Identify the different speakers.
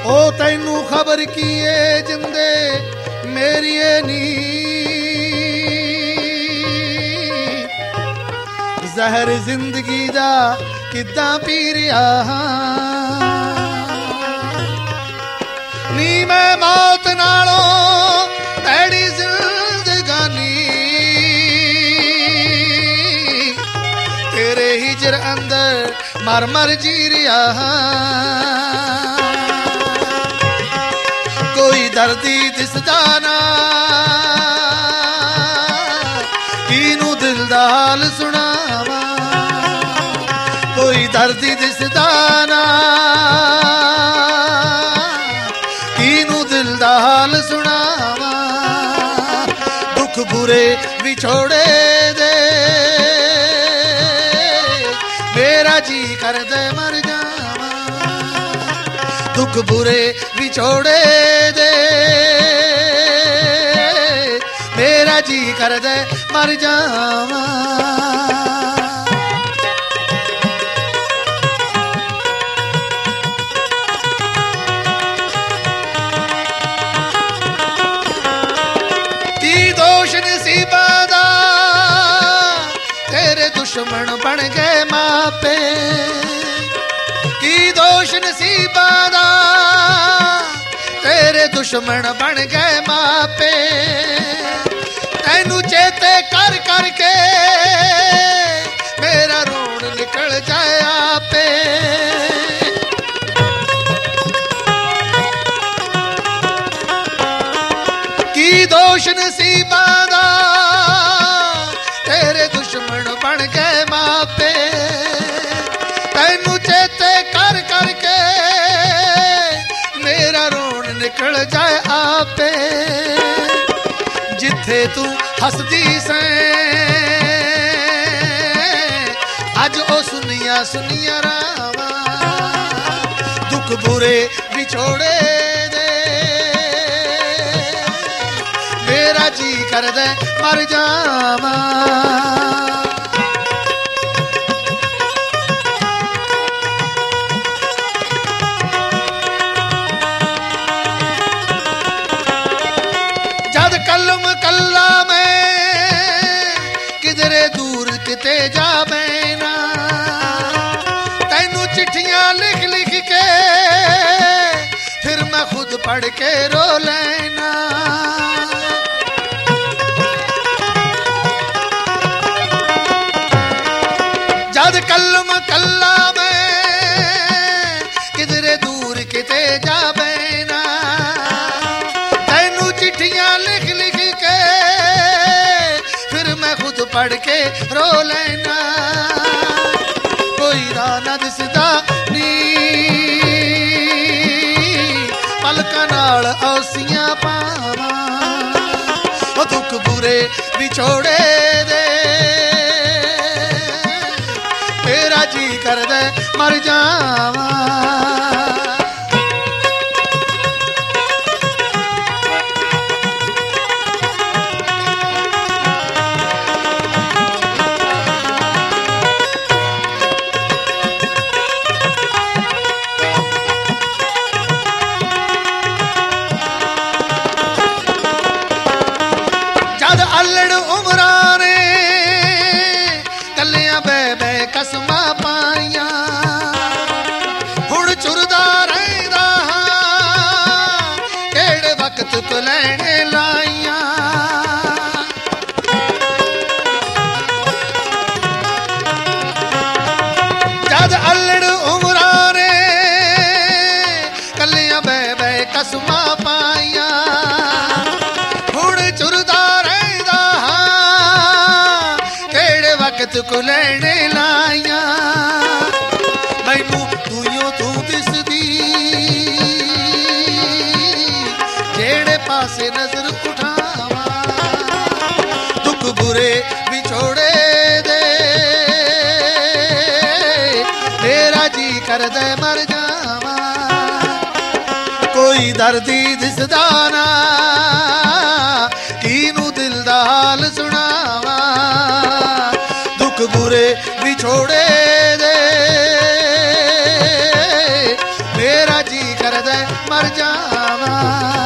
Speaker 1: ओ तैनू खबर की ए जिंदे मेरी नी जहर जिंदगी दा किदां पी रहा नी मैं मौत नालों भैड़ी जिंदगानी तेरे हिजर अंदर मर मर जी रहा कोई दर्दी दिसदा ना कीनू दिल दा हाल सुनावा कोई दर्दी दिसदा ना कीनू दिल दा हाल सुनावा दुख बुरे विछोड़े दे मेरा जी कर दे मर जावा दुख बुरे विछोड़े दे मेरा जी कर दे मर जावा की दोष नसीबा दा तेरे दुश्मन बन गए मापे की दोष नसीबा दा तेरे दुश्मन बन गए मापे तैनू चेते कर करके मेरा रोण निकल जाए आपे की दोष नसीबा दा तेरे दुश्मन बन गए मापे तैनू चेते कर करके मेरा रोण निकल जाए आपे जिथे तू हसदी से अज ओ सुनिया सुनिया रावा दुख बुरे विछोड़े दे मेरा जी कर दे मर जावा कलम कल्ला मैं किधरे दूर किते जा बैना तैनू चिट्ठियां लिख लिख के फिर मैं खुद पढ़ के रो लेना जद कलम कल्ला मैं किधरे दूर किते जा बैना तैनू चिट्ठियां लिख लिख के फिर मैं खुद पढ़ के रो लेना कोई राह न दिसदा नी पलकां नाल औसियां पावां ओ दुख बुरे विछोड़े दे तेरा जी कर दे मर जावा अल्लड़ उमरा ने कलियां बह बह कसमां पाइयां हुण चुरदा रहिंदा केड़े वक्त तो लैणे लाइयां जद अल्लड़ उमरा ने कलियां बह बह कसमां पाइयां हुण चुरदा वक्त को लैने लाइया मैनू तूं तू दिसदी जेड़े पासे नजर उठावा दुख बुरे विछोड़े दे मेरा जी कर दे मर जावा कोई दर्दी दिसदा ना कीनू दिल दा हाल सुनावा बुरे विछोड़े दे मेरा जी कर दे मर ਜਾਵਾਂ।